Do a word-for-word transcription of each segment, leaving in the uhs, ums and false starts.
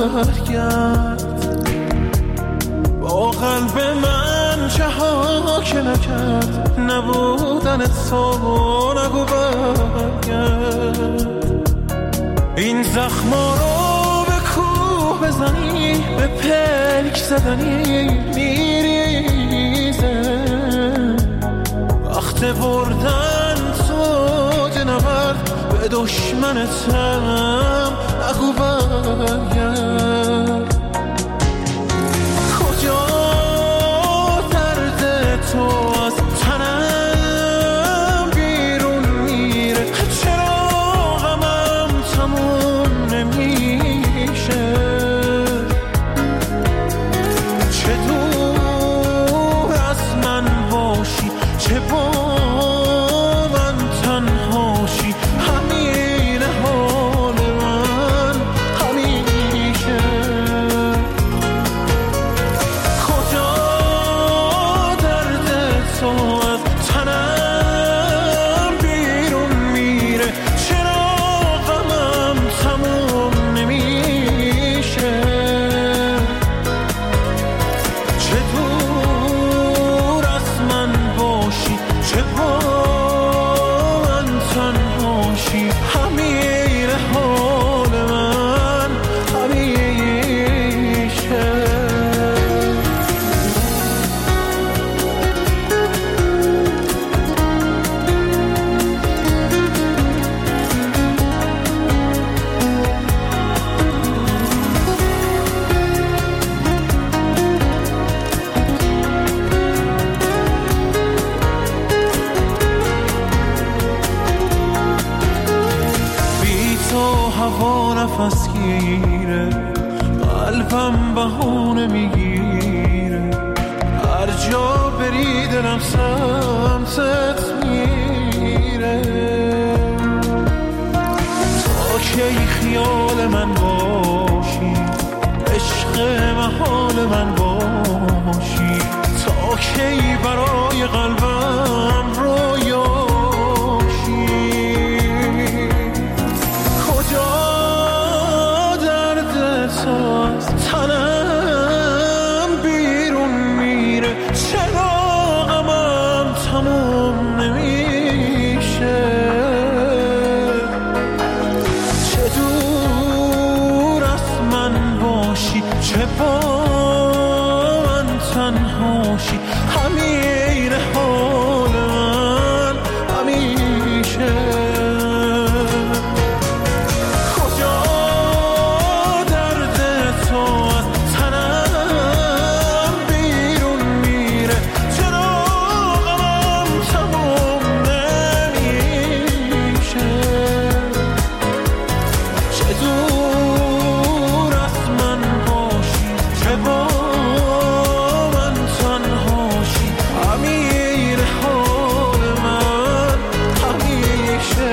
برگرد، با قلب من چه ها که نکرد، نبودن تو نگو برگرد. این زخما رو به کوه بزنی، به پلک زدنی میریزه، وقت بردن تو نبرد، به دشمنتم نگو برگرد. کجا درد تو از تنم بیرون میره، چرا غمم تموم نمیشه، چه دور از من باشی، چه با من تنهاشی، همین حال من همیشه. کجا درد تو از تنم بیرون میره، چرا غمم تموم نمیشه، چه دور از من باشی، چه با من تنهاشی، همین حال من همیشه. بی تو هوا نفس گیره، قلبم بهونه میگیره، هر جا بری دلم سمتت میره. تا کی خیال من باشی، عشق محال من باشی، تا کی برای قلبم رویاشی. کجا درد تو از تنم بیرون میره، چرا غمم تموم نمیشه، چه دور از من باشی، چه با من تنهاشی، همین حال من همیشه. کجا درد تو از تنم بیرون میره، چرا غمم تموم نمیشه، چه دور از من باشی، چه با من تنهاشی، همین حال من همیشه.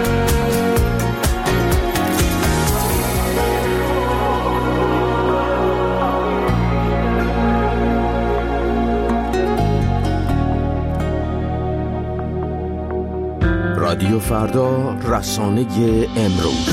رادیو فردا، رسانه امروز.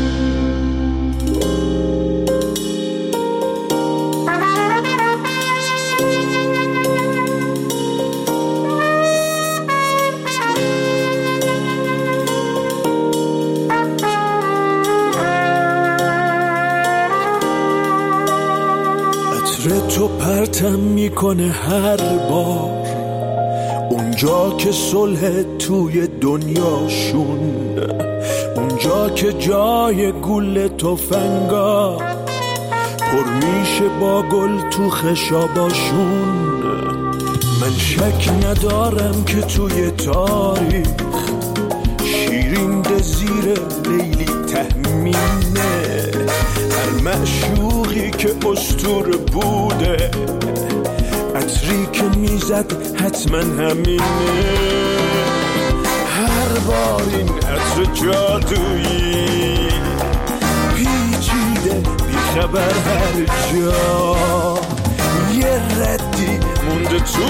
عطر تو پرتم میکنه هر بار، اونجا که صلح توی دنیاشون، اونجا که جای گل تفنگا پر میشه با گل تو خشاباشون. من شک ندارم که توی تاریخ شیرین زیر لیلی تهمینه، هر معشوقی که اسطوره بوده، عطری که میزد حتما همینه. هر بار این عطر جادویی پیچیده بیخبر هر جا، یه ردی مونده تو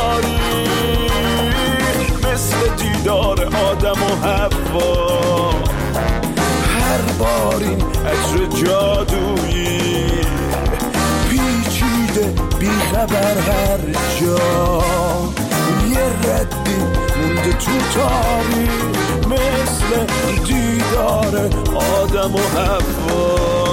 تاریخ، مثل دیدار آدم و حوا. هر بار این عطر جادویی بیخبر هر جا، یه ردی مونده تو تاریخ مثل دیدار آدم و حوا.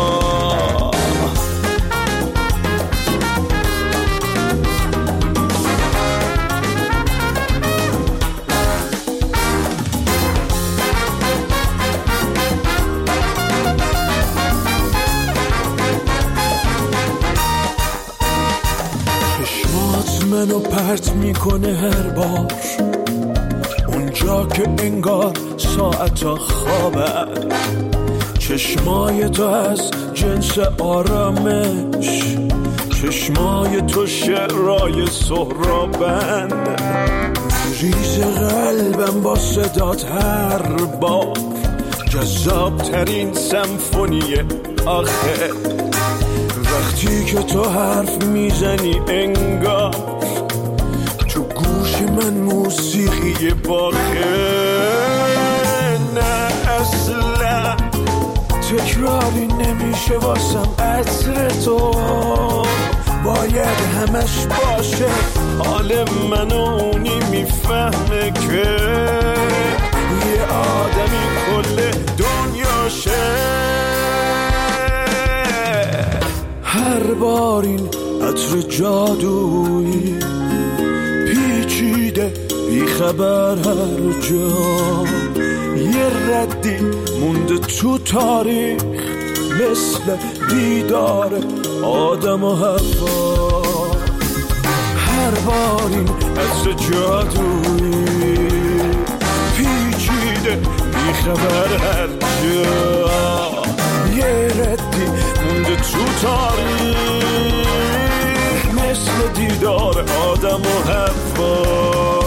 منو پرت میکنه هر بار اونجا که انگار ساعت خوابه، چشمای تو از جنس آرامش، چشمای تو شعرهای سهرابند، ریز قلبم با صدات هر بار جذاب ترین سمفونی آخه. وقتی که تو حرف میزنی انگار تو گوش من موسیقی باخه. نه اصلا تکراری نمیشه واسم عطر تو، باید همش باشه حال من و اونی میفهمه که یه آدمی کل دنیاشه. هر بار این عطر جادویی پیچیده بیخبر هر جا، یه ردی مونده تو تاریخ مثل دیدار آدم و حوا. هر بار این عطر جادویی پیچیده بیخبر هر جا، یه ردی مونده تو تاریخ مثل دیدار آدم و حوا.